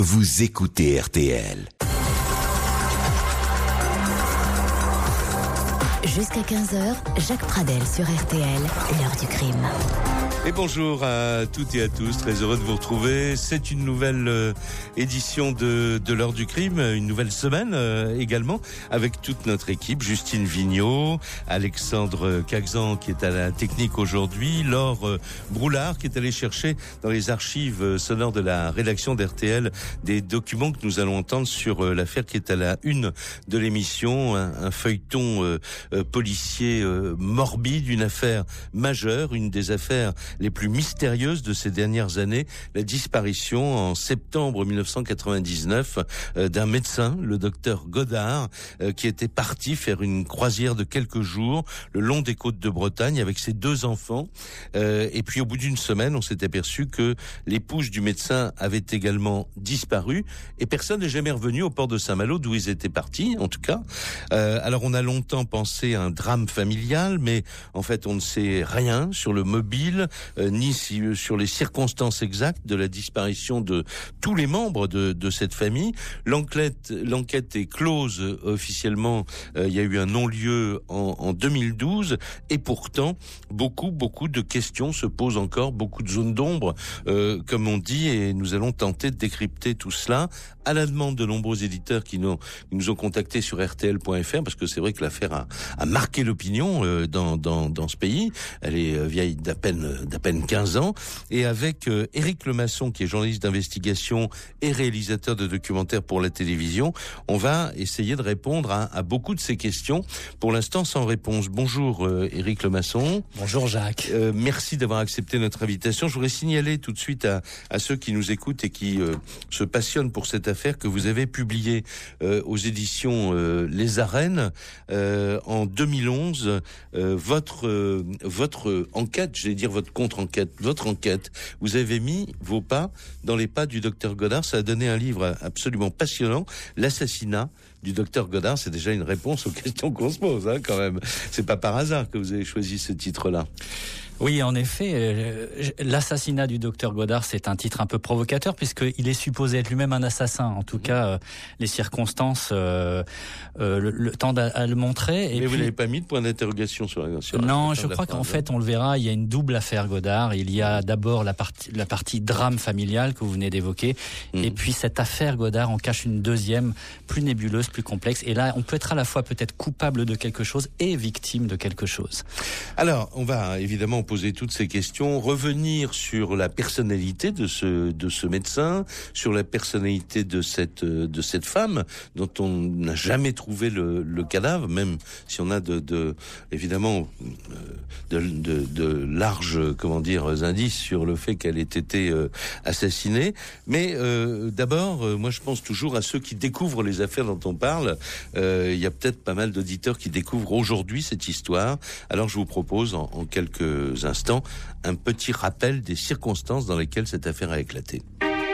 Vous écoutez RTL. Jusqu'à 15h, Jacques Pradel sur RTL, l'heure du crime. Et bonjour à toutes et à tous, très heureux de vous retrouver. C'est une nouvelle édition de l'heure du crime, une nouvelle semaine également, avec toute notre équipe, Justine Vignot, Alexandre Cagzan qui est à la technique aujourd'hui, Laure Broulard qui est allée chercher dans les archives sonores de la rédaction d'RTL des documents que nous allons entendre sur l'affaire qui est à la une de l'émission, un feuilleton policier morbide, une affaire majeure, une des affaires les plus mystérieuses de ces dernières années, la disparition en septembre 1999 d'un médecin, le docteur Godard, qui était parti faire une croisière de quelques jours le long des côtes de Bretagne avec ses 2 enfants. Et puis au bout d'une semaine, on s'est aperçu que l'épouse du médecin avait également disparu et personne n'est jamais revenu au port de Saint-Malo d'où ils étaient partis, en tout cas. Alors on a longtemps pensé à un drame familial, mais en fait on ne sait rien sur le mobile, ni sur les circonstances exactes de la disparition de tous les membres de cette famille. L'enquête est close officiellement. Il y a eu un non-lieu en 2012 et pourtant beaucoup de questions se posent encore, beaucoup de zones d'ombre, comme on dit, et nous allons tenter de décrypter tout cela à la demande de nombreux éditeurs qui nous ont contactés sur rtl.fr, parce que c'est vrai que l'affaire a marqué l'opinion dans ce pays. Elle est vieille d'à peine 15 ans, et avec Éric Lemasson, qui est journaliste d'investigation et réalisateur de documentaires pour la télévision, on va essayer de répondre à beaucoup de ces questions, pour l'instant sans réponse. Bonjour Éric Lemasson. Bonjour Jacques. Merci d'avoir accepté notre invitation. Je voudrais signaler tout de suite à ceux qui nous écoutent et qui se passionnent pour cette affaire que vous avez publié aux éditions Les Arènes en 2011 votre enquête, j'allais dire votre contre-enquête, votre enquête. Vous avez mis vos pas dans les pas du docteur Godard. Ça a donné un livre absolument passionnant, L'assassinat du docteur Godard. C'est déjà une réponse aux questions qu'on se pose, quand même. C'est pas par hasard que vous avez choisi ce titre-là. Oui, en effet, l'assassinat du docteur Godard, c'est un titre un peu provocateur puisqu'il est supposé être lui-même un assassin. En tout cas, les circonstances le tendent à le montrer. Mais vous n'avez pas mis de point d'interrogation sur non, je crois qu'en fait, on le verra, il y a une double affaire Godard. Il y a d'abord la partie drame familial que vous venez d'évoquer, et puis cette affaire Godard en cache une deuxième, plus nébuleuse, plus complexe. Et là, on peut être à la fois peut-être coupable de quelque chose et victime de quelque chose. Alors, on va évidemment poser toutes ces questions, revenir sur la personnalité de ce médecin, sur la personnalité de cette femme dont on n'a jamais trouvé le cadavre, même si on a évidemment de larges indices sur le fait qu'elle ait été assassinée. Mais d'abord, moi je pense toujours à ceux qui découvrent les affaires dont on parle. Il y a peut-être pas mal d'auditeurs qui découvrent aujourd'hui cette histoire. Alors je vous propose en quelques instants un petit rappel des circonstances dans lesquelles cette affaire a éclaté.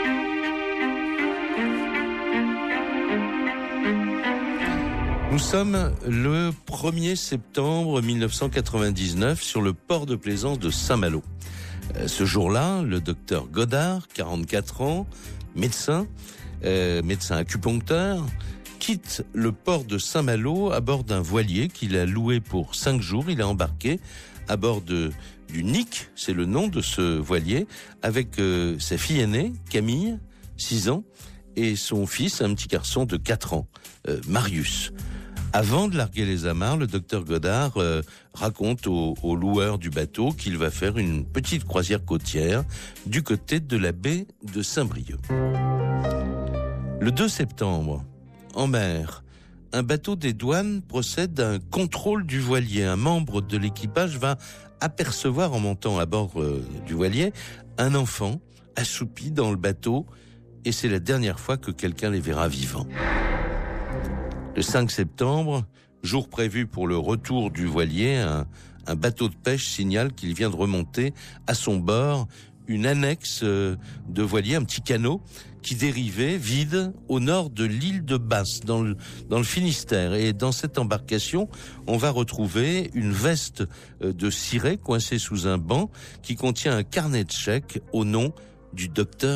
Nous sommes le 1er septembre 1999 sur le port de plaisance de Saint-Malo. Ce jour-là, le docteur Godard, 44 ans, médecin acupuncteur, quitte le port de Saint-Malo à bord d'un voilier qu'il a loué pour 5 jours. Il a embarqué à bord du Nick, c'est le nom de ce voilier, avec sa fille aînée, Camille, 6 ans, et son fils, un petit garçon de 4 ans, Marius. Avant de larguer les amarres, le docteur Godard raconte au loueur du bateau qu'il va faire une petite croisière côtière du côté de la baie de Saint-Brieuc. Le 2 septembre, en mer, un bateau des douanes procède à un contrôle du voilier. Un membre de l'équipage va apercevoir en montant à bord du voilier un enfant assoupi dans le bateau, et c'est la dernière fois que quelqu'un les verra vivants. Le 5 septembre, jour prévu pour le retour du voilier, un bateau de pêche signale qu'il vient de remonter à son bord une annexe de voilier, un petit canot qui dérivait vide au nord de l'île de Basse, dans le Finistère. Et dans cette embarcation, on va retrouver une veste de ciré coincée sous un banc qui contient un carnet de chèques au nom du docteur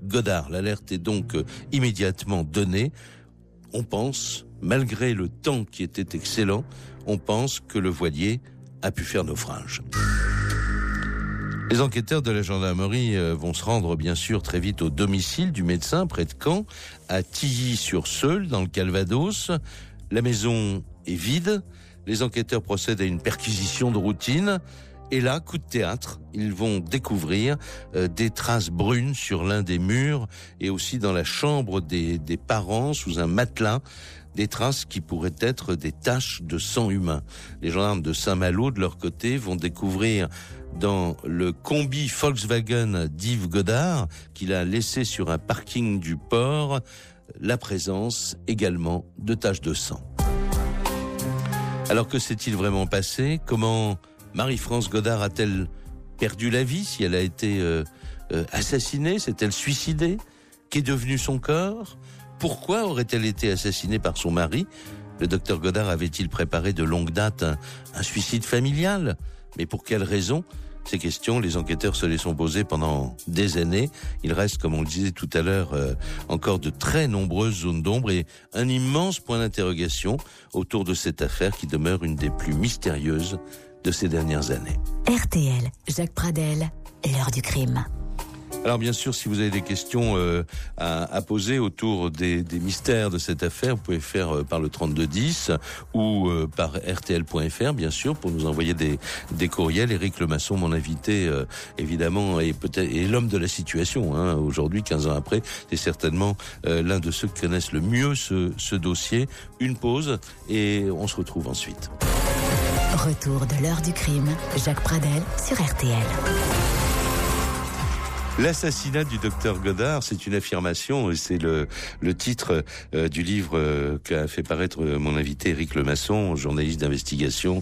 Godard. L'alerte est donc immédiatement donnée. On pense, malgré le temps qui était excellent, on pense que le voilier a pu faire naufrage. Les enquêteurs de la gendarmerie vont se rendre bien sûr très vite au domicile du médecin près de Caen, à Tilly-sur-Seulles, dans le Calvados. La maison est vide. Les enquêteurs procèdent à une perquisition de routine. Et là, coup de théâtre, ils vont découvrir des traces brunes sur l'un des murs et aussi dans la chambre des parents, sous un matelas, des traces qui pourraient être des taches de sang humain. Les gendarmes de Saint-Malo, de leur côté, vont découvrir dans le combi Volkswagen d'Yves Godard, qu'il a laissé sur un parking du port, la présence également de taches de sang. Alors que s'est-il vraiment passé ? Comment Marie-France Godard a-t-elle perdu la vie, si elle a été assassinée? S'est-elle suicidée? Qu'est devenu son corps? Pourquoi aurait-elle été assassinée par son mari? Le docteur Godard avait-il préparé de longue date un suicide familial? Mais pour quelle raison? Ces questions, les enquêteurs se les sont posées pendant des années. Il reste, comme on le disait tout à l'heure, encore de très nombreuses zones d'ombre et un immense point d'interrogation autour de cette affaire qui demeure une des plus mystérieuses de ces dernières années. RTL, Jacques Pradel, l'heure du crime. Alors bien sûr, si vous avez des questions à poser autour des mystères de cette affaire, vous pouvez faire par le 3210 ou par rtl.fr, bien sûr, pour nous envoyer des courriels. Éric Lemasson, mon invité, évidemment, est l'homme de la situation. Hein. Aujourd'hui, 15 ans après, c'est certainement l'un de ceux qui connaissent le mieux ce dossier. Une pause et on se retrouve ensuite. Retour de l'heure du crime, Jacques Pradel sur RTL. L'assassinat du docteur Godard, c'est une affirmation, et c'est le titre du livre qu'a fait paraître mon invité Éric Lemasson, journaliste d'investigation,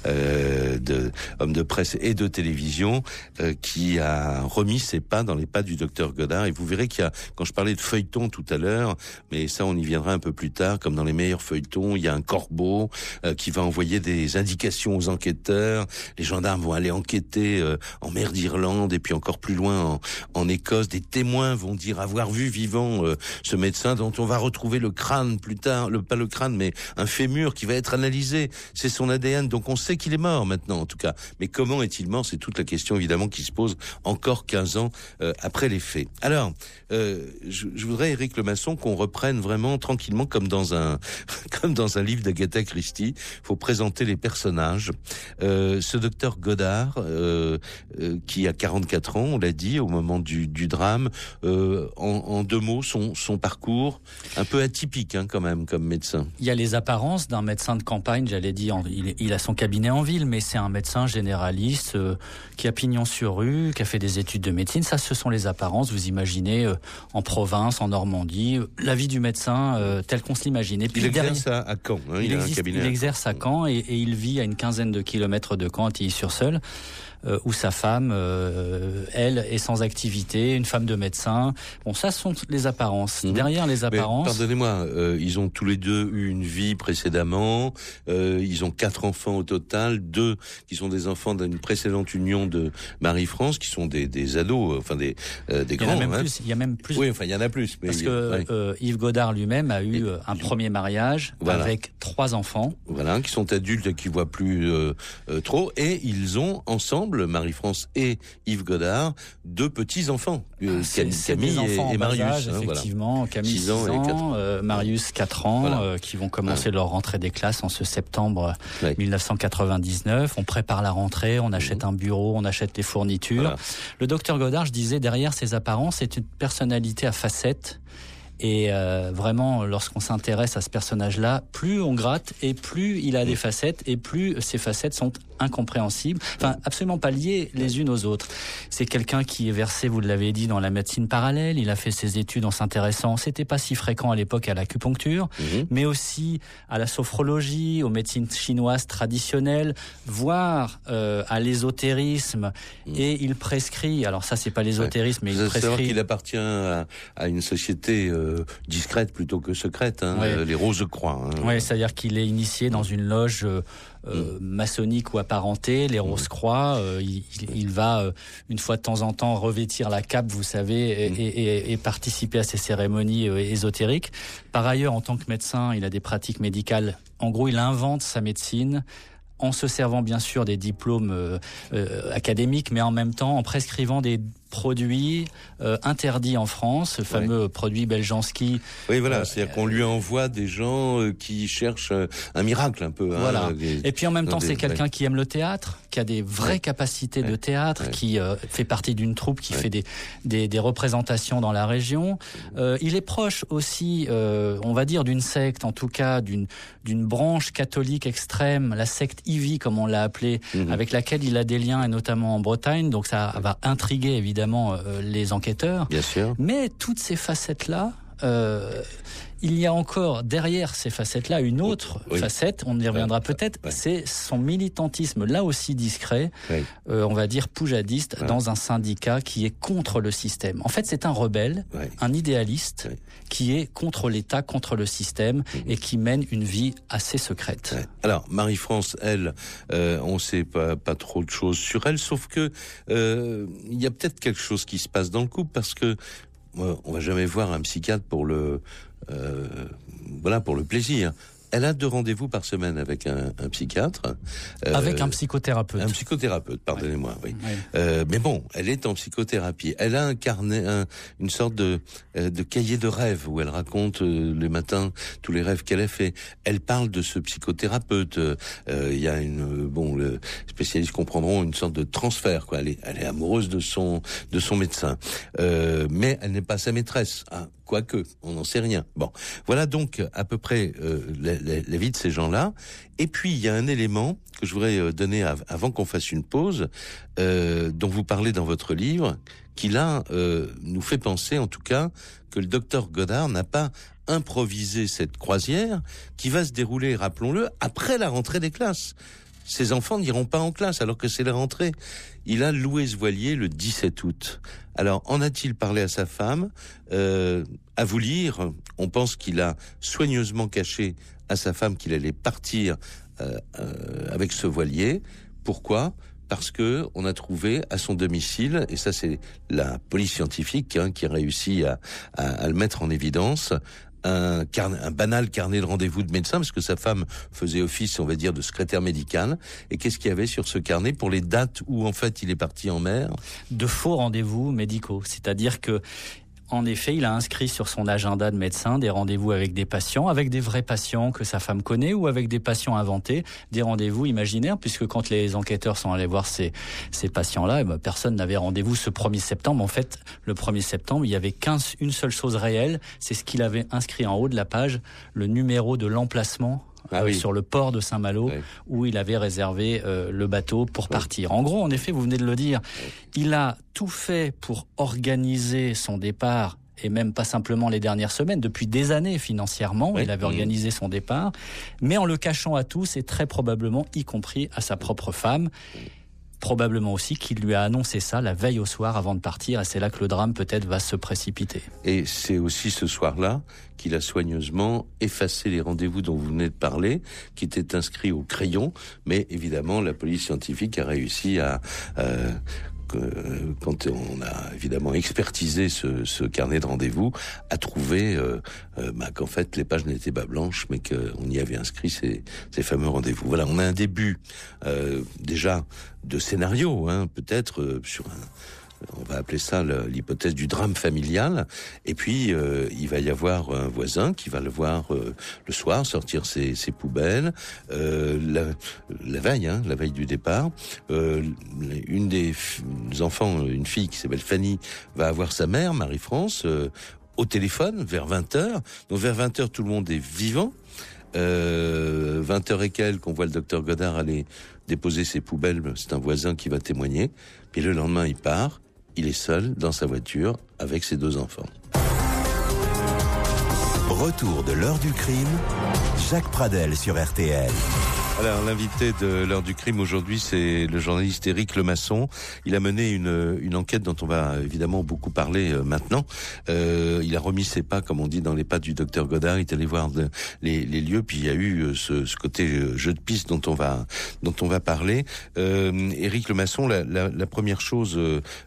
homme de presse et de télévision, qui a remis ses pas dans les pas du docteur Godard. Et vous verrez qu'il y a, quand je parlais de feuilleton tout à l'heure, mais ça on y viendra un peu plus tard, comme dans les meilleurs feuilletons, il y a un corbeau qui va envoyer des indications aux enquêteurs. Les gendarmes vont aller enquêter en mer d'Irlande et puis encore plus loin en Écosse. Des témoins vont dire avoir vu vivant ce médecin dont on va retrouver le crâne plus tard, pas le crâne mais un fémur qui va être analysé. C'est son ADN, donc on sait qu'il est mort maintenant en tout cas. Mais comment est-il mort? C'est toute la question évidemment qui se pose encore 15 ans après les faits. Alors, je voudrais, Éric Lemasson, qu'on reprenne vraiment tranquillement comme dans un livre d'Agatha Christie. Il faut présenter les personnages. Ce docteur Godard, qui a 44 ans, on l'a dit, au moment du drame, en deux mots, son parcours un peu atypique quand même comme médecin. Il y a les apparences d'un médecin de campagne, j'allais dire, il a son cabinet en ville, mais c'est un médecin généraliste qui a pignon sur rue, qui a fait des études de médecine. Ça, ce sont les apparences. Vous imaginez en province, en Normandie, la vie du médecin telle qu'on se l'imagine. Et puis il exerce à Caen. Hein, il exerce à Caen et il vit à une quinzaine de kilomètres de Caen, à Tilly-sur-Seulles. Où sa femme, elle, est sans activité, une femme de médecin. Bon, ça sont les apparences. Derrière les apparences... Mais, pardonnez-moi, ils ont tous les deux eu une vie précédemment. Ils ont 4 enfants au total, 2 qui sont des enfants d'une précédente union de Marie-France, qui sont des ados, enfin des grands. Il y a même plus. Oui, enfin il y en a plus. Mais parce que Yves Godard lui-même a eu un premier mariage avec 3 enfants. Voilà, qui sont adultes et qui voient plus trop. Et ils ont ensemble, Marie-France et Yves Godard, 2 petits-enfants, Camille et Marius. Âge, effectivement, voilà. Camille 6 ans, Marius 4 ans, qui vont commencer leur rentrée des classes en ce septembre 1999. On prépare la rentrée, on achète un bureau, on achète les fournitures. Voilà. Le docteur Godard, je disais, derrière ses apparences, c'est une personnalité à facettes. Et vraiment, lorsqu'on s'intéresse à ce personnage-là, plus on gratte et plus il a des facettes et plus ces facettes sont incompréhensibles, enfin absolument pas liées les unes aux autres. C'est quelqu'un qui est versé, vous l'avez dit, dans la médecine parallèle. Il a fait ses études en s'intéressant, c'était pas si fréquent à l'époque, à l'acupuncture, mais aussi à la sophrologie, aux médecines chinoises traditionnelles, voire à l'ésotérisme. Et il prescrit, alors ça c'est pas l'ésotérisme, mais il prescrit... savoir qu'il appartient à une société discrète plutôt que secrète, les Rose-Croix. Oui, c'est-à-dire qu'il est initié dans une loge maçonnique ou apparentés, les Rose-Croix. Il va une fois de temps en temps revêtir la cape, vous savez, et participer à ces cérémonies ésotériques. Par ailleurs, en tant que médecin, il a des pratiques médicales. En gros, il invente sa médecine en se servant bien sûr des diplômes académiques, mais en même temps en prescrivant des produits interdits en France, ce fameux produit Beljanski. Oui, voilà, c'est-à-dire qu'on lui envoie des gens qui cherchent un miracle un peu. Voilà. Hein, et puis en même temps, c'est quelqu'un qui aime le théâtre, qui a des vraies capacités de théâtre, qui fait partie d'une troupe qui fait des représentations dans la région. Il est proche aussi, on va dire, d'une secte, en tout cas d'une branche catholique extrême, la secte Ivy, comme on l'a appelée, avec laquelle il a des liens, et notamment en Bretagne. Donc ça va intriguer évidemment les enquêteurs. Bien sûr. Mais toutes ces facettes-là, il y a encore derrière ces facettes-là une autre facette, on y reviendra peut-être, c'est son militantisme, là aussi discret, on va dire poujadiste, dans un syndicat qui est contre le système. En fait, c'est un rebelle, un idéaliste, qui est contre l'État, contre le système, et qui mène une vie assez secrète. Alors, Marie-France, elle, on sait pas trop de choses sur elle, sauf que il y a peut-être quelque chose qui se passe dans le couple, parce que on va jamais voir un psychiatre pour le plaisir. Elle a 2 rendez-vous par semaine avec un psychiatre. Avec un psychothérapeute. Un psychothérapeute, pardonnez-moi, oui. Mais bon, elle est en psychothérapie. Elle a un carnet, une sorte de cahier de rêves où elle raconte les matins tous les rêves qu'elle a fait. Elle parle de ce psychothérapeute. Il y a les spécialistes comprendront une sorte de transfert, quoi. Elle est amoureuse de son médecin. Mais elle n'est pas sa maîtresse. Hein. Quoique, on n'en sait rien. Bon, voilà donc à peu près la vie de ces gens-là. Et puis, il y a un élément que je voudrais donner avant qu'on fasse une pause, dont vous parlez dans votre livre, qui là nous fait penser, en tout cas, que le docteur Godard n'a pas improvisé cette croisière qui va se dérouler, rappelons-le, après la rentrée des classes. Ses enfants n'iront pas en classe alors que c'est la rentrée. Il a loué ce voilier le 17 août. Alors, en a-t-il parlé à sa femme ? À vous lire, on pense qu'il a soigneusement caché à sa femme qu'il allait partir avec ce voilier. Pourquoi ? Parce que on a trouvé à son domicile, et ça c'est la police scientifique qui a réussi à le mettre en évidence, un banal carnet de rendez-vous de médecin, parce que sa femme faisait office, on va dire, de secrétaire médical. Et qu'est-ce qu'il y avait sur ce carnet pour les dates où, en fait, il est parti en mer ? De faux rendez-vous médicaux. C'est-à-dire que, en effet, il a inscrit sur son agenda de médecin des rendez-vous avec des patients, avec des vrais patients que sa femme connaît, ou avec des patients inventés, des rendez-vous imaginaires, puisque quand les enquêteurs sont allés voir ces patients-là, personne n'avait rendez-vous ce 1er septembre. En fait, le 1er septembre, il y avait une seule chose réelle, c'est ce qu'il avait inscrit en haut de la page, le numéro de l'emplacement sur le port de Saint-Malo, où il avait réservé le bateau pour partir. En gros, en effet, vous venez de le dire, il a tout fait pour organiser son départ, et même pas simplement les dernières semaines, depuis des années financièrement, il avait organisé son départ, mais en le cachant à tous, et très probablement, y compris à sa propre femme. Probablement aussi qu'il lui a annoncé ça la veille au soir avant de partir, et c'est là que le drame peut-être va se précipiter. Et c'est aussi ce soir-là qu'il a soigneusement effacé les rendez-vous dont vous venez de parler, qui étaient inscrits au crayon, mais évidemment la police scientifique a réussi à... quand on a évidemment expertisé ce carnet de rendez-vous, a trouvé qu'en fait les pages n'étaient pas blanches, mais qu'on y avait inscrit ces fameux rendez-vous. Voilà, on a un début déjà de scénario, peut-être sur on va appeler ça l'hypothèse du drame familial. Et puis il va y avoir un voisin qui va le voir le soir sortir ses poubelles la veille du départ. Une des enfants, une fille qui s'appelle Fanny, va avoir sa mère, Marie-France, au téléphone vers 20h. Donc vers 20h, tout le monde est vivant. 20h et quelques, qu'on voit le docteur Godard aller déposer ses poubelles, c'est un voisin qui va témoigner. Puis le lendemain, il part. Il est seul dans sa voiture avec ses 2 enfants. Retour de l'heure du crime, Jacques Pradel sur RTL. Alors, l'invité de l'heure du crime aujourd'hui, c'est le journaliste Éric Lemasson. Il a mené une enquête dont on va évidemment beaucoup parler maintenant. Il a remis ses pas, comme on dit, dans les pas du docteur Godard. Il est allé voir les lieux, puis il y a eu ce côté jeu de piste dont on va parler. Éric Lemasson, la première chose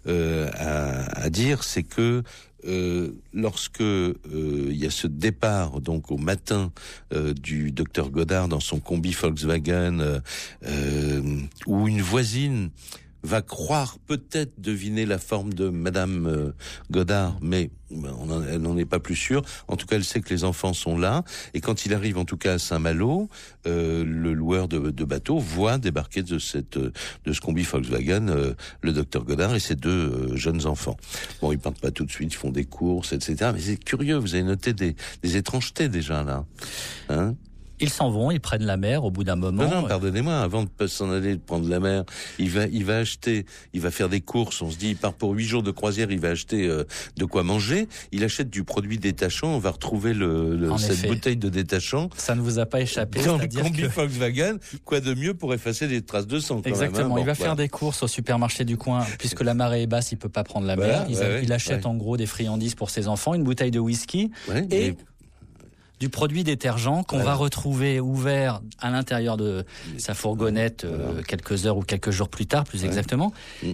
à dire, c'est que lorsque il y a ce départ donc au matin du docteur Godard dans son combi Volkswagen où une voisine va croire peut-être deviner la forme de Madame Godard, mais elle n'en est pas plus sûre. En tout cas, elle sait que les enfants sont là. Et quand il arrive, en tout cas à Saint-Malo, le loueur de bateau voit débarquer de ce combi Volkswagen le docteur Godard et ses deux jeunes enfants. Bon, ils partent pas tout de suite, ils font des courses, etc. Mais c'est curieux, vous avez noté des étrangetés déjà là, hein? Ils s'en vont, ils prennent la mer au bout d'un moment. Non, pardonnez-moi, avant de s'en aller, de prendre la mer, il va acheter, il va faire des courses, on se dit, il part pour 8 jours de croisière, il va acheter de quoi manger, il achète du produit détachant, on va retrouver cette bouteille de détachant. Ça ne vous a pas échappé. Dans le combi Volkswagen, quoi de mieux pour effacer des traces de sang, quand exactement, même, hein. Il va faire des courses au supermarché du coin, puisque la marée est basse, il peut pas prendre la mer. Il achète en gros des friandises pour ses enfants, une bouteille de whisky, et du produit détergent qu'on va retrouver ouvert à l'intérieur de sa fourgonnette quelques heures ou quelques jours plus tard, plus exactement.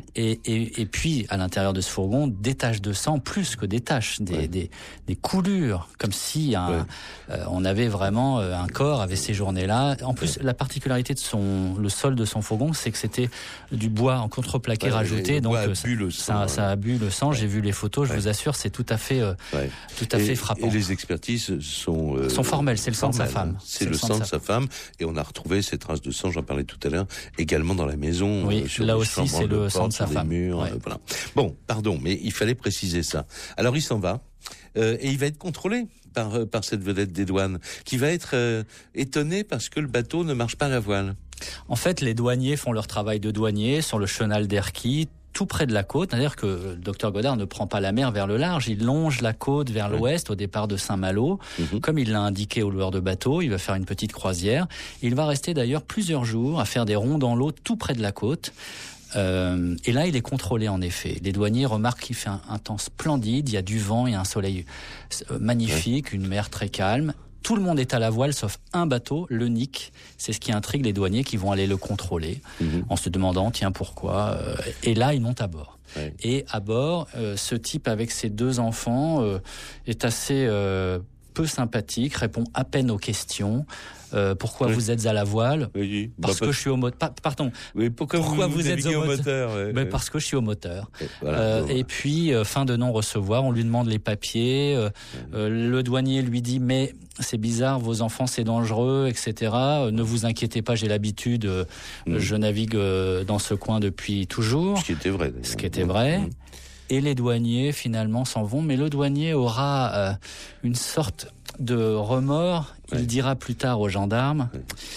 Et puis, à l'intérieur de ce fourgon, des taches de sang, plus que des taches, des coulures, comme si on avait vraiment un corps avait séjourné là. En plus, la particularité de le sol de son fourgon, c'est que c'était du bois en contreplaqué rajouté, donc ça a bu le sang. J'ai vu les photos, je vous assure, c'est tout à fait frappant. Et les expertises sont formelles, c'est le sang de sa femme. C'est le sang de sa femme, et on a retrouvé ces traces de sang, j'en parlais tout à l'heure, également dans la maison. Oui, là aussi c'est le sang de sa femme. Murs, voilà. Bon, pardon, mais il fallait préciser ça. Alors il s'en va, et il va être contrôlé par cette vedette des douanes, qui va être étonné parce que le bateau ne marche pas à la voile. En fait, les douaniers font leur travail de douanier sur le chenal d'Erquy, tout près de la côte, c'est-à-dire que le docteur Godard ne prend pas la mer vers le large, il longe la côte vers l'ouest au départ de Saint-Malo. Comme il l'a indiqué au loueur de bateau, il va faire une petite croisière. Il va rester d'ailleurs plusieurs jours à faire des ronds dans l'eau tout près de la côte. Et là, il est contrôlé en effet. Les douaniers remarquent qu'il fait un temps splendide, il y a du vent, il y a un soleil magnifique, une mer très calme. Tout le monde est à la voile sauf un bateau, le Nick. C'est ce qui intrigue les douaniers qui vont aller le contrôler en se demandant, tiens, pourquoi et là, ils montent à bord. Et à bord, ce type avec ses deux enfants est assez peu sympathique, répond à peine aux questions. Pourquoi vous êtes à la voile? Parce que je suis au moteur. Pardon. Pourquoi vous êtes au moteur? Parce que je suis au moteur. Et puis, fin de non-recevoir, on lui demande les papiers. Le douanier lui dit, mais c'est bizarre, vos enfants c'est dangereux, etc. Ne vous inquiétez pas, j'ai l'habitude, je navigue dans ce coin depuis toujours. Ce qui était vrai. Ce qui était vrai. Et les douaniers finalement s'en vont, mais le douanier aura une sorte de remords. Il dira plus tard aux gendarmes.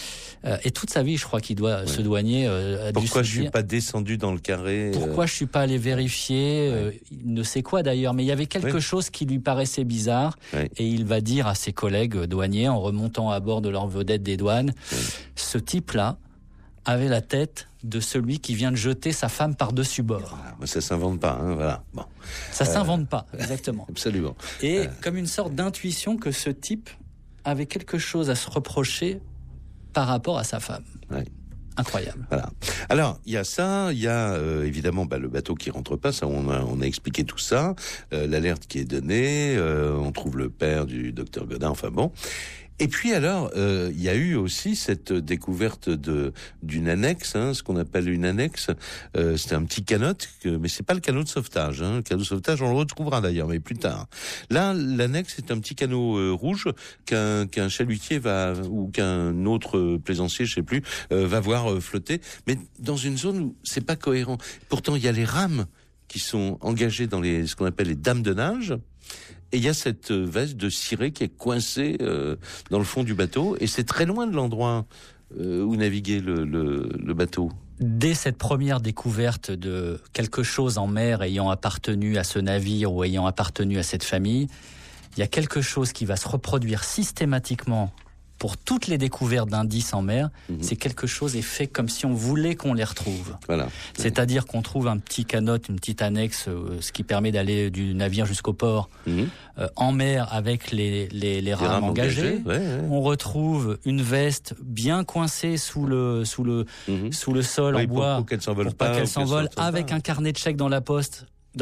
Et toute sa vie, je crois qu'il doit ce douanier. Pourquoi je suis pas descendu dans le carré? Pourquoi je suis pas allé vérifier? Il ne sait quoi d'ailleurs, mais il y avait quelque chose qui lui paraissait bizarre. Et il va dire à ses collègues douaniers en remontant à bord de leur vedette des douanes, ce type-là avait la tête de celui qui vient de jeter sa femme par-dessus bord. Ça s'invente pas, hein, voilà. Bon. Ça s'invente pas, exactement. Absolument. Et comme une sorte d'intuition que ce type avait quelque chose à se reprocher par rapport à sa femme. Incroyable. Voilà. Alors, il y a ça, il y a évidemment le bateau qui rentre pas, ça on a expliqué tout ça, l'alerte qui est donnée, on trouve le père du docteur Godard, enfin bon. Et puis alors, il y a eu aussi cette découverte d'une annexe, ce qu'on appelle une annexe. C'était un petit canot, mais c'est pas le canot de sauvetage. Le canot de sauvetage, on le retrouvera d'ailleurs, mais plus tard. Là, l'annexe, c'est un petit canot rouge qu'un chalutier ou qu'un autre plaisancier, je sais plus, va voir flotter, mais dans une zone où c'est pas cohérent. Pourtant, il y a les rames qui sont engagées dans ce qu'on appelle les dames de nage. Et il y a cette veste de ciré qui est coincée dans le fond du bateau, et c'est très loin de l'endroit où naviguait le bateau. Dès cette première découverte de quelque chose en mer ayant appartenu à ce navire ou ayant appartenu à cette famille, il y a quelque chose qui va se reproduire systématiquement pour toutes les découvertes d'indices en mer, c'est quelque chose est fait comme si on voulait qu'on les retrouve. Voilà. C'est-à-dire qu'on trouve un petit canot, une petite annexe, ce qui permet d'aller du navire jusqu'au port, en mer avec les rames engagées. On retrouve une veste bien coincée sous le sol en bois pour qu'elle s'envole pas qu'elle s'envole, avec un carnet de chèques dans la poche,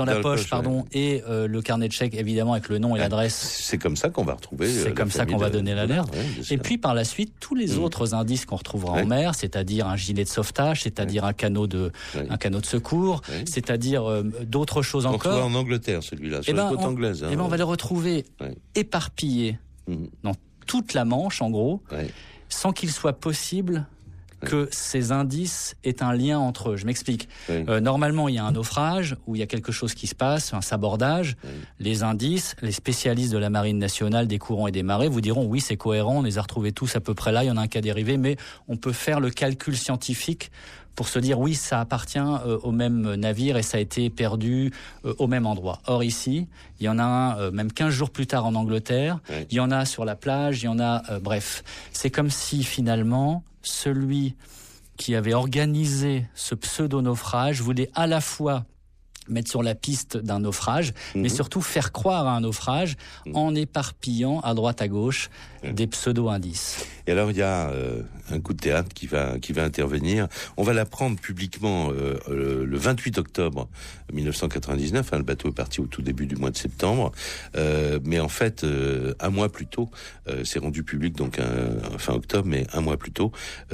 et le carnet de chèques évidemment avec le nom et l'adresse. C'est comme ça qu'on va retrouver. C'est comme ça qu'on va donner l'alerte. Et puis par la suite, tous les autres indices qu'on retrouvera en mer, c'est-à-dire un gilet de sauvetage, c'est-à-dire un canot de secours, c'est-à-dire d'autres choses encore. On retrouve en Angleterre celui-là, sur la côte anglaise. On va les retrouver éparpillés dans toute la Manche en gros, sans qu'il soit possible que ces indices aient un lien entre eux. Je m'explique. Normalement, il y a un naufrage où il y a quelque chose qui se passe, un sabordage. Les indices, les spécialistes de la Marine nationale des courants et des marées vous diront oui, c'est cohérent, on les a retrouvés tous à peu près là, il y en a un qui a dérivé, mais on peut faire le calcul scientifique pour se dire oui, ça appartient au même navire et ça a été perdu au même endroit. Or ici, il y en a un même 15 jours plus tard en Angleterre, il y en a sur la plage, il y en a... bref, c'est comme si finalement, celui qui avait organisé ce pseudo-naufrage voulait à la fois mettre sur la piste d'un naufrage, mais surtout faire croire à un naufrage en éparpillant à droite à gauche des pseudo-indices. Et alors il y a un coup de théâtre qui va intervenir. On va l'apprendre publiquement le 28 octobre 1999. Le bateau est parti au tout début du mois de septembre, mais en fait un mois plus tôt, c'est rendu public donc fin octobre, mais un mois plus tôt,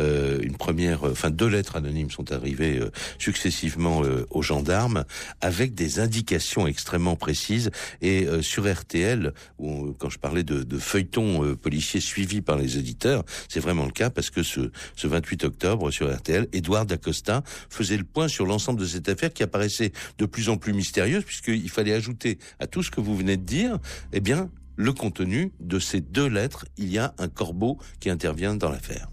deux lettres anonymes sont arrivées successivement aux gendarmes, avec des indications extrêmement précises. Et sur RTL, quand je parlais de feuilleton policier suivi par les éditeurs, c'est vraiment le cas, parce que ce 28 octobre sur RTL, Edouard Dacosta faisait le point sur l'ensemble de cette affaire qui apparaissait de plus en plus mystérieuse, puisqu'il fallait ajouter à tout ce que vous venez de dire, le contenu de ces deux lettres. Il y a un corbeau qui intervient dans l'affaire.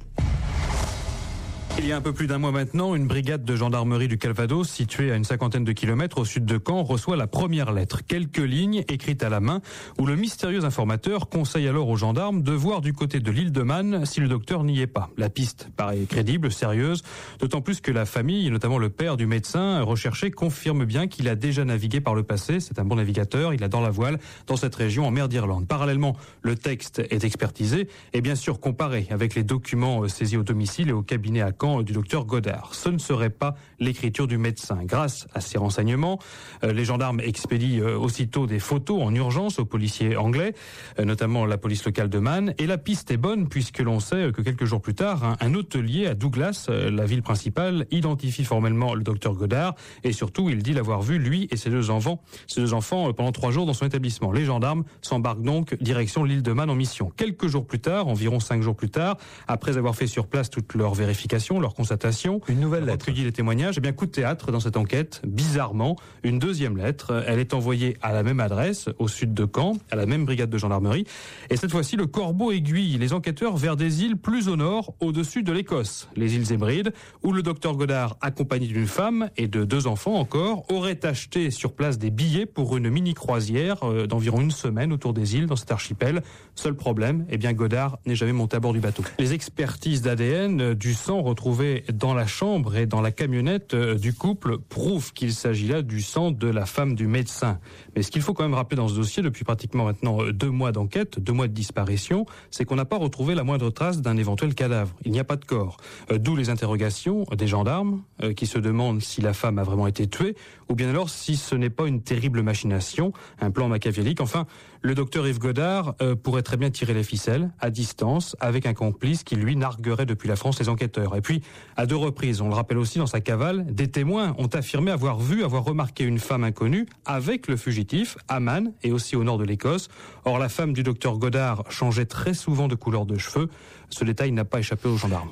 Il y a un peu plus d'un mois maintenant, une brigade de gendarmerie du Calvados, située à une 50aine de kilomètres au sud de Caen, reçoit la première lettre. Quelques lignes écrites à la main, où le mystérieux informateur conseille alors aux gendarmes de voir du côté de l'île de Man si le docteur n'y est pas. La piste paraît crédible, sérieuse, d'autant plus que la famille, et notamment le père du médecin recherché, confirme bien qu'il a déjà navigué par le passé. C'est un bon navigateur, il adore la voile, dans cette région en mer d'Irlande. Parallèlement, le texte est expertisé et bien sûr comparé avec les documents saisis au domicile et au cabinet à Caen du docteur Godard. Ce ne serait pas l'écriture du médecin. Grâce à ces renseignements, les gendarmes expédient aussitôt des photos en urgence aux policiers anglais, notamment la police locale de Man. Et la piste est bonne puisque l'on sait que quelques jours plus tard, un hôtelier à Douglas, la ville principale, identifie formellement le docteur Godard et surtout il dit l'avoir vu, lui et ses deux enfants pendant 3 jours dans son établissement. Les gendarmes s'embarquent donc direction l'île de Man en mission. Quelques jours plus tard, environ 5 jours plus tard, après avoir fait sur place toutes leurs vérifications, leurs constatations, une nouvelle lettre, recueilli les témoignages, coup de théâtre dans cette enquête. Bizarrement, une deuxième lettre, elle est envoyée à la même adresse, au sud de Caen, à la même brigade de gendarmerie. Et cette fois-ci, le corbeau aiguille les enquêteurs vers des îles plus au nord, au-dessus de l'Écosse. Les îles Hébrides, où le docteur Godard, accompagné d'une femme et de 2 enfants encore, aurait acheté sur place des billets pour une mini-croisière d'environ 1 semaine autour des îles dans cet archipel. Seul problème, Godard n'est jamais monté à bord du bateau. Les expertises d'ADN du sang retrouvées dans la chambre et dans la camionnette du couple prouvent qu'il s'agit là du sang de la femme du médecin. Mais ce qu'il faut quand même rappeler dans ce dossier, depuis pratiquement maintenant 2 mois d'enquête, 2 mois de disparition, c'est qu'on n'a pas retrouvé la moindre trace d'un éventuel cadavre. Il n'y a pas de corps. D'où les interrogations des gendarmes qui se demandent si la femme a vraiment été tuée ou bien alors si ce n'est pas une terrible machination, un plan machiavélique. Enfin, le docteur Yves Godard pourrait très bien tirer les ficelles à distance avec un complice qui lui narguerait depuis la France les enquêteurs. Et puis, à 2 reprises, on le rappelle aussi dans sa cavale, des témoins ont affirmé avoir remarqué une femme inconnue avec le fugitif à Man et aussi au nord de l'Écosse. Or, la femme du docteur Godard changeait très souvent de couleur de cheveux. Ce détail n'a pas échappé aux gendarmes.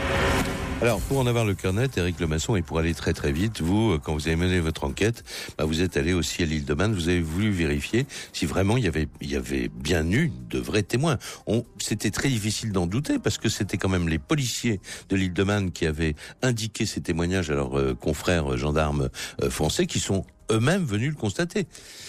Alors, pour en avoir le cœur net, Éric Lemasson, et pour aller très très vite, vous, quand vous avez mené votre enquête, vous êtes allé aussi à l'île de Man, vous avez voulu vérifier si vraiment il y avait bien eu de vrais témoins. C'était très difficile d'en douter, parce que c'était quand même les policiers de l'île de Man qui avaient indiqué ces témoignages à leurs confrères gendarmes français, qui sont eux-mêmes venus le constater.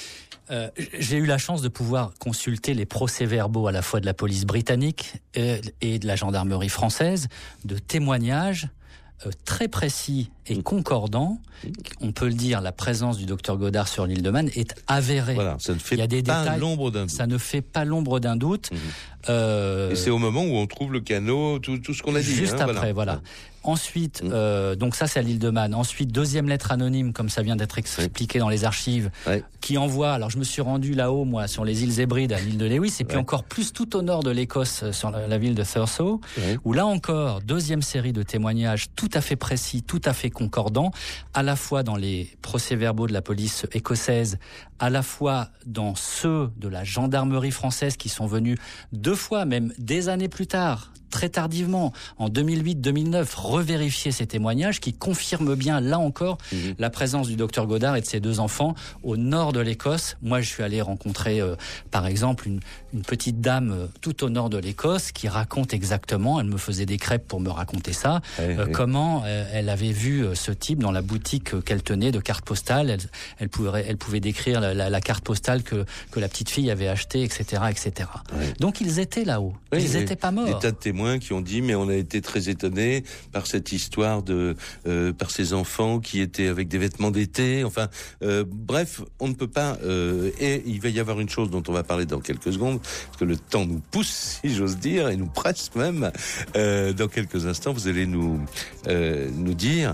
J'ai eu la chance de pouvoir consulter les procès-verbaux à la fois de la police britannique et de la gendarmerie française, de témoignages très précis et concordants. On peut le dire, la présence du docteur Godard sur l'île de Man est avérée. Voilà, ça ne fait Il y a des pas détails, l'ombre d'un doute. ça ne fait pas l'ombre d'un doute. Et c'est au moment où on trouve le canot, tout ce qu'on a dit. Juste après, voilà. Ensuite, donc ça c'est à l'île de Man. Ensuite, deuxième lettre anonyme, comme ça vient d'être expliqué dans les archives, qui envoie. Alors je me suis rendu là-haut, moi, sur les îles Hébrides, à l'île de Lewis, et puis encore plus tout au nord de l'Écosse, sur la ville de Thurso, où là encore, deuxième série de témoignages tout à fait précis, tout à fait concordants, à la fois dans les procès-verbaux de la police écossaise, à la fois dans ceux de la gendarmerie française qui sont venus 2 fois, même des années plus tard, très tardivement, en 2008-2009, revérifier ces témoignages qui confirment bien, là encore, la présence du docteur Godard et de ses 2 enfants au nord de l'Écosse. Moi, je suis allé rencontrer, par exemple, une petite dame tout au nord de l'Écosse qui raconte exactement, elle me faisait des crêpes pour me raconter ça, comment elle avait vu ce type dans la boutique qu'elle tenait de cartes postales. Elle pouvait décrire la carte postale que la petite fille avait achetée, etc., etc. Donc, ils étaient là-haut. Ils n'étaient pas morts. Des tas de témoins qui ont dit, mais on a été très étonnés par cette histoire par ces enfants qui étaient avec des vêtements d'été. Enfin, bref, on ne peut pas. Et il va y avoir une chose dont on va parler dans quelques secondes, parce que le temps nous pousse, si j'ose dire, et nous presse même. Dans quelques instants, vous allez nous dire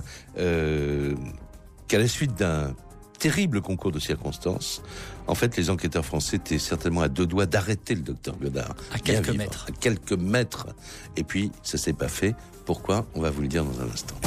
qu'à la suite d'un terrible concours de circonstances, en fait, les enquêteurs français étaient certainement à 2 doigts d'arrêter le docteur Godard. À quelques mètres. À quelques mètres. Et puis, ça s'est pas fait. Pourquoi ? On va vous le dire dans un instant.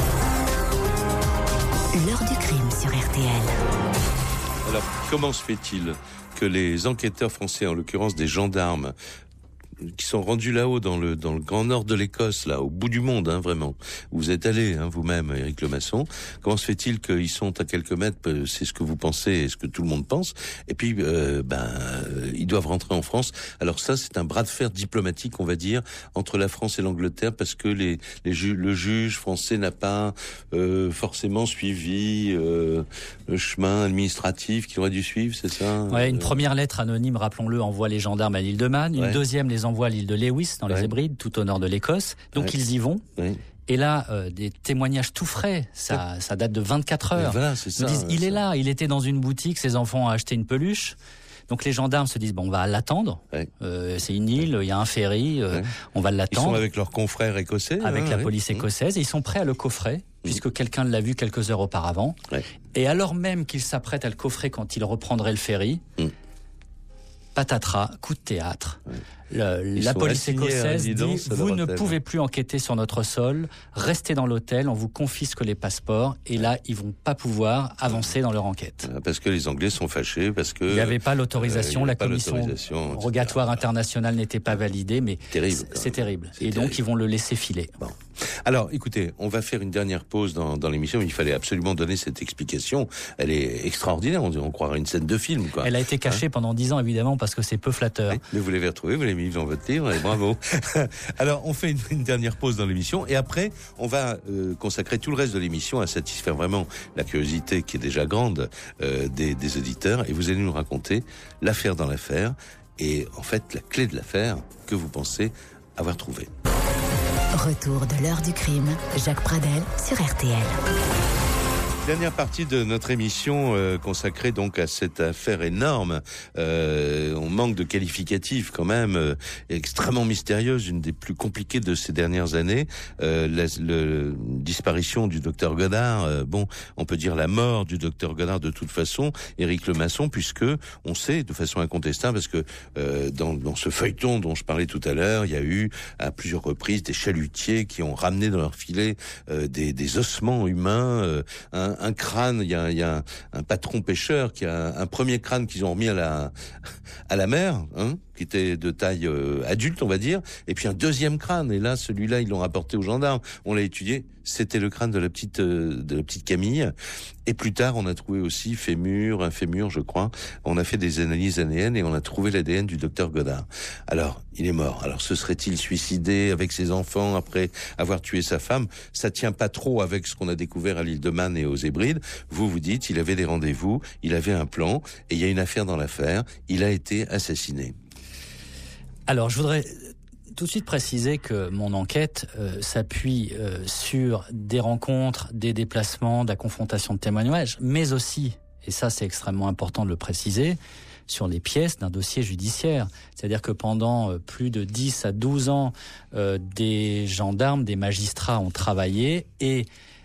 L'heure du crime sur RTL. Alors, comment se fait-il que les enquêteurs français, en l'occurrence des gendarmes, qui sont rendus là-haut dans le grand nord de l'Écosse, là, au bout du monde, vraiment. Vous êtes allé, vous-même, Éric Lemasson. Comment se fait-il qu'ils sont à quelques mètres, c'est ce que vous pensez et ce que tout le monde pense, et puis, ils doivent rentrer en France. Alors ça, c'est un bras de fer diplomatique, on va dire, entre la France et l'Angleterre, parce que le juge français n'a pas forcément suivi le chemin administratif qu'il aurait dû suivre, c'est ça ? Ouais, une première lettre anonyme, rappelons-le, envoie les gendarmes à l'île de Man. Une deuxième les envoie à l'île de Lewis, dans les Hébrides, tout au nord de l'Écosse. Donc ils y vont. Et là, des témoignages tout frais, ça date de 24 heures. Voilà, c'est ça. Ils disent, il est là, il était dans une boutique, ses enfants ont acheté une peluche. Donc les gendarmes se disent, on va l'attendre. C'est une île, il y a un ferry, on va l'attendre. Ils sont avec leurs confrères écossais. Avec la police écossaise, et ils sont prêts à le coffrer, puisque quelqu'un l'a vu quelques heures auparavant. Et alors même qu'ils s'apprêtent à le coffrer quand il reprendrait le ferry, patatras, coup de théâtre. La police écossaise dit, vous ne pouvez plus enquêter sur notre sol, restez dans l'hôtel, on vous confisque les passeports, et là, ils vont pas pouvoir avancer dans leur enquête. Parce que les Anglais sont fâchés, parce que... Il n'y avait pas l'autorisation, la commission rogatoire internationale n'était pas validée, mais c'est terrible. Et donc, ils vont le laisser filer. Bon. Alors, écoutez, on va faire une dernière pause dans l'émission. Il fallait absolument donner cette explication. Elle est extraordinaire. On croirait une scène de film, quoi. Elle a été cachée pendant 10 ans, évidemment, parce que c'est peu flatteur. Mais vous l'avez retrouvée, vous l'avez mis dans votre livre, et bravo. Alors, on fait une dernière pause dans l'émission, et après, on va consacrer tout le reste de l'émission à satisfaire vraiment la curiosité qui est déjà grande des auditeurs, et vous allez nous raconter l'affaire dans l'affaire, et en fait, la clé de l'affaire que vous pensez avoir trouvée. Retour de l'heure du crime, Jacques Pradel sur RTL. Dernière partie de notre émission consacrée donc à cette affaire énorme. On manque de qualificatifs quand même, extrêmement mystérieuse, une des plus compliquées de ces dernières années. La disparition du docteur Godard, on peut dire la mort du docteur Godard de toute façon, Éric Lemasson, puisque on sait de façon incontestable, parce que dans ce feuilleton dont je parlais tout à l'heure, il y a eu à plusieurs reprises des chalutiers qui ont ramené dans leur filet des ossements humains, un crâne, il y a un patron pêcheur qui a un premier crâne qu'ils ont remis à la mer, qui était de taille adulte, on va dire, et puis un deuxième crâne. Et là, celui-là, ils l'ont rapporté aux gendarmes. On l'a étudié. C'était le crâne de la petite Camille. Et plus tard, on a trouvé aussi un fémur, je crois. On a fait des analyses ADN et on a trouvé l'ADN du docteur Godard. Alors, il est mort. Alors, se serait-il suicidé avec ses enfants après avoir tué sa femme? Ça tient pas trop avec ce qu'on a découvert à l'île de Man et aux Hébrides. Vous dites, il avait des rendez-vous, il avait un plan, et il y a une affaire dans l'affaire. Il a été assassiné. Alors, je voudrais tout de suite préciser que mon enquête s'appuie sur des rencontres, des déplacements, de la confrontation de témoignages, mais aussi, et ça c'est extrêmement important de le préciser, sur les pièces d'un dossier judiciaire. C'est-à-dire que pendant plus de 10 à 12 ans, des gendarmes, des magistrats ont travaillé et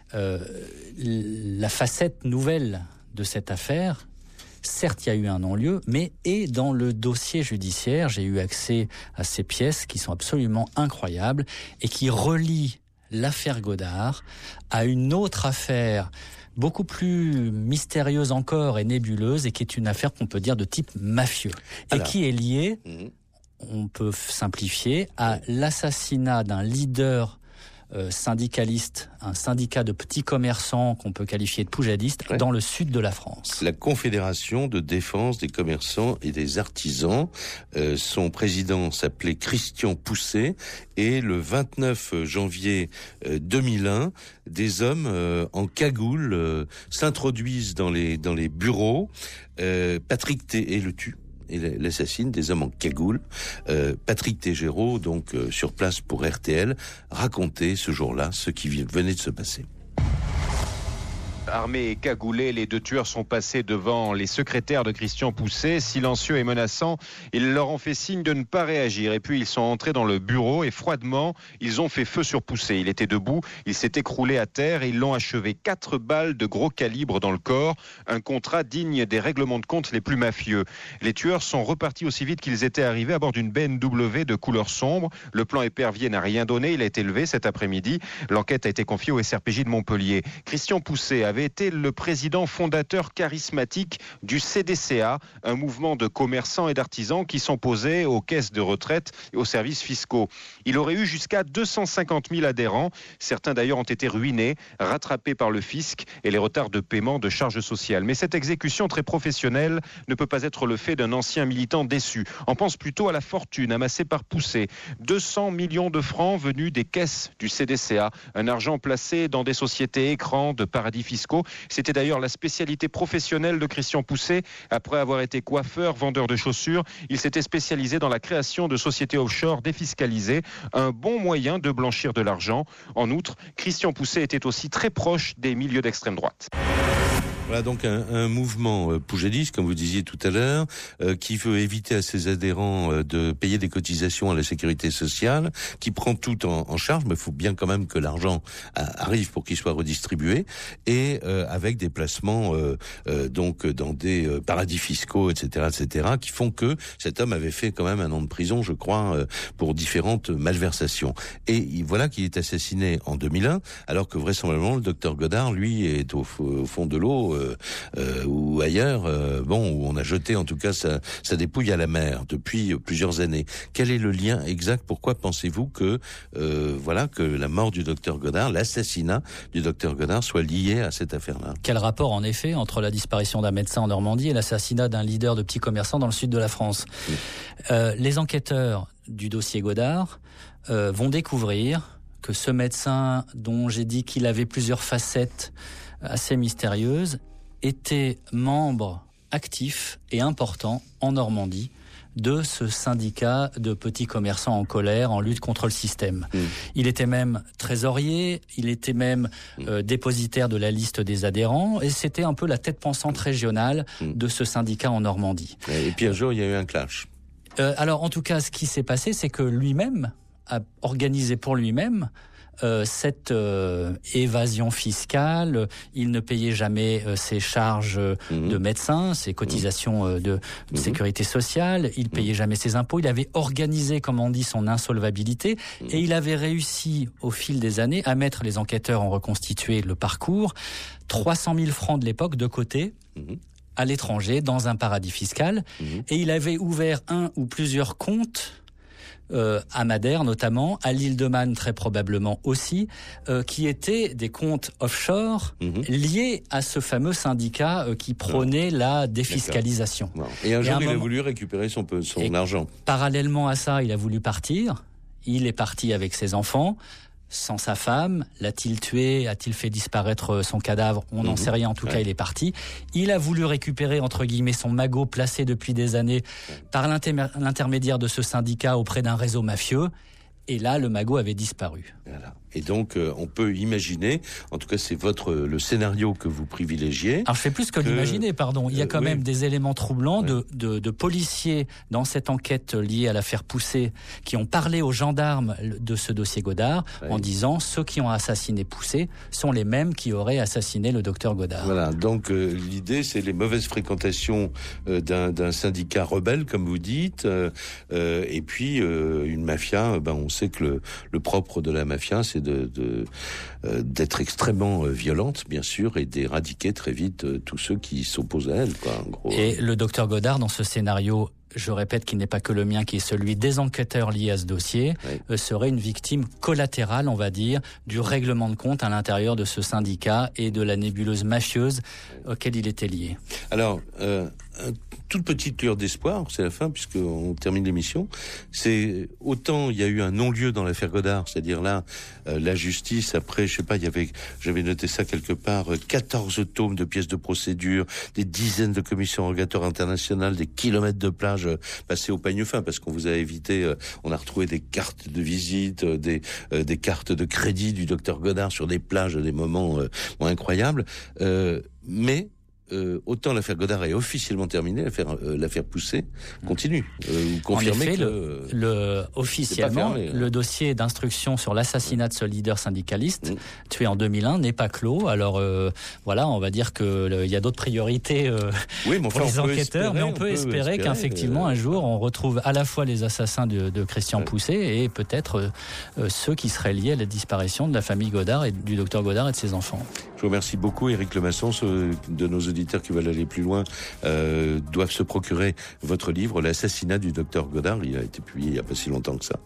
la facette nouvelle de cette affaire, certes, il y a eu un non-lieu, mais et dans le dossier judiciaire, j'ai eu accès à ces pièces qui sont absolument incroyables et qui relient l'affaire Godard à une autre affaire beaucoup plus mystérieuse encore et nébuleuse et qui est une affaire qu'on peut dire de type mafieux et qui est liée, on peut simplifier, à l'assassinat d'un leader syndicaliste, un syndicat de petits commerçants qu'on peut qualifier de poujadiste dans le sud de la France. La Confédération de défense des commerçants et des artisans, son président s'appelait Christian Pousset et le 29 janvier 2001, des hommes en cagoule s'introduisent dans les bureaux. Patrick T. et le tue. Et l'assassine, des hommes en cagoule. Patrick Tégéraud, donc sur place pour RTL, racontait ce jour-là ce qui venait de se passer. Armés et cagoulés, les deux tueurs sont passés devant les secrétaires de Christian Pousset. Silencieux et menaçants, ils leur ont fait signe de ne pas réagir. Et puis ils sont entrés dans le bureau et froidement, ils ont fait feu sur Pousset. Il était debout, il s'est écroulé à terre et ils l'ont achevé. 4 balles de gros calibre dans le corps. Un contrat digne des règlements de compte les plus mafieux. Les tueurs sont repartis aussi vite qu'ils étaient arrivés à bord d'une BMW de couleur sombre. Le plan épervier n'a rien donné. Il a été levé cet après-midi. L'enquête a été confiée au SRPJ de Montpellier. Christian Pousset avait été le président fondateur charismatique du CDCA, un mouvement de commerçants et d'artisans qui s'opposait aux caisses de retraite et aux services fiscaux. Il aurait eu jusqu'à 250 000 adhérents. Certains d'ailleurs ont été ruinés, rattrapés par le fisc et les retards de paiement de charges sociales. Mais cette exécution très professionnelle ne peut pas être le fait d'un ancien militant déçu. On pense plutôt à la fortune amassée par Pousset. 200 millions de francs venus des caisses du CDCA, un argent placé dans des sociétés écrans de paradis fiscaux. C'était d'ailleurs la spécialité professionnelle de Christian Pousset. Après avoir été coiffeur, vendeur de chaussures, il s'était spécialisé dans la création de sociétés offshore défiscalisées, un bon moyen de blanchir de l'argent. En outre, Christian Pousset était aussi très proche des milieux d'extrême droite. Voilà donc un mouvement poujadiste, comme vous disiez tout à l'heure, qui veut éviter à ses adhérents de payer des cotisations à la sécurité sociale, qui prend tout en charge, mais il faut bien quand même que l'argent arrive pour qu'il soit redistribué, et avec des placements donc dans des paradis fiscaux, etc., qui font que cet homme avait fait quand même 1 an de prison, je crois, pour différentes malversations. Et voilà qu'il est assassiné en 2001, alors que vraisemblablement le docteur Godard, lui, est au fond de l'eau, ou ailleurs, où on a jeté en tout cas sa dépouille à la mer depuis plusieurs années. Quel est le lien exact? Pourquoi pensez-vous que que la mort du docteur Godard, l'assassinat du docteur Godard soit lié à cette affaire-là? Quel rapport en effet entre la disparition d'un médecin en Normandie et l'assassinat d'un leader de petits commerçants dans le sud de la France? Les enquêteurs du dossier Godard vont découvrir que ce médecin, dont j'ai dit qu'il avait plusieurs facettes assez mystérieuse, était membre actif et important en Normandie de ce syndicat de petits commerçants en colère, en lutte contre le système. Il était même trésorier, il était même dépositaire de la liste des adhérents, et c'était un peu la tête pensante régionale de ce syndicat en Normandie. Et puis un jour, il y a eu un clash. Alors, en tout cas, ce qui s'est passé, c'est que lui-même a organisé pour lui-même cette évasion fiscale. Il ne payait jamais ses charges de médecin, ses cotisations de sécurité sociale, il payait jamais ses impôts, il avait organisé, comme on dit, son insolvabilité, et il avait réussi au fil des années à mettre, les enquêteurs ont reconstitué le parcours, 300 000 francs de l'époque de côté, à l'étranger, dans un paradis fiscal, et il avait ouvert un ou plusieurs comptes à Madère notamment, à l'île de Man très probablement aussi, qui étaient des comptes offshore liés à ce fameux syndicat qui prônait la défiscalisation. Et un jour, il a voulu récupérer son argent. Parallèlement à ça, il a voulu partir. Il est parti avec ses enfants. Sans sa femme, l'a-t-il tué? A-t-il fait disparaître son cadavre? On n'en sait rien, en tout cas il est parti. Il a voulu récupérer, entre guillemets, son magot placé depuis des années par l'intermédiaire de ce syndicat auprès d'un réseau mafieux. Et là, le magot avait disparu. Voilà. Et donc, on peut imaginer, en tout cas c'est le scénario que vous privilégiez. Alors je fais plus que l'imaginer, pardon. Il y a quand même des éléments troublants de policiers dans cette enquête liée à l'affaire Poussé qui ont parlé aux gendarmes de ce dossier Godard en disant ceux qui ont assassiné Poussé sont les mêmes qui auraient assassiné le docteur Godard. Voilà, donc l'idée c'est les mauvaises fréquentations d'un syndicat rebelle, comme vous dites, et puis une mafia, on sait que le propre de la mafia c'est d'être extrêmement violente, bien sûr, et d'éradiquer très vite tous ceux qui s'opposent à elle, quoi, en gros. Et le docteur Godard, dans ce scénario, je répète qu'il n'est pas que le mien, qui est celui des enquêteurs liés à ce dossier, serait une victime collatérale, on va dire, du règlement de compte à l'intérieur de ce syndicat et de la nébuleuse mafieuse auquel il était lié. Alors, toute petite lueur d'espoir, c'est la fin puisqu'on termine l'émission, c'est autant il y a eu un non-lieu dans l'affaire Godard, c'est-à-dire là, la justice, après, je sais pas, j'avais noté ça quelque part, 14 tomes de pièces de procédure, des dizaines de commissions rogatoires internationales, des kilomètres de plage passés au peigne fin, parce qu'on vous a évité, on a retrouvé des cartes de visite, des cartes de crédit du docteur Godard sur des plages, des moments incroyables, mais autant l'affaire Godard est officiellement terminée, l'affaire Poussé continue. Vous confirmez officiellement, le dossier d'instruction sur l'assassinat de ce leader syndicaliste tué en 2001 n'est pas clos. Alors voilà, on va dire que il y a d'autres priorités pour les enquêteurs, mais on peut espérer qu'effectivement un jour on retrouve à la fois les assassins de Christian Poussé et peut-être ceux qui seraient liés à la disparition de la famille Godard et du docteur Godard et de ses enfants. Je vous remercie beaucoup, Éric Lemasson. Ceux de nos auditeurs qui veulent aller plus loin doivent se procurer votre livre, L'assassinat du docteur Godard. Il a été publié il n'y a pas si longtemps que ça,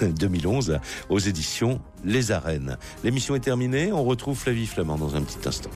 2011, aux éditions Les Arènes. L'émission est terminée. On retrouve Flavie Flamand dans un petit instant.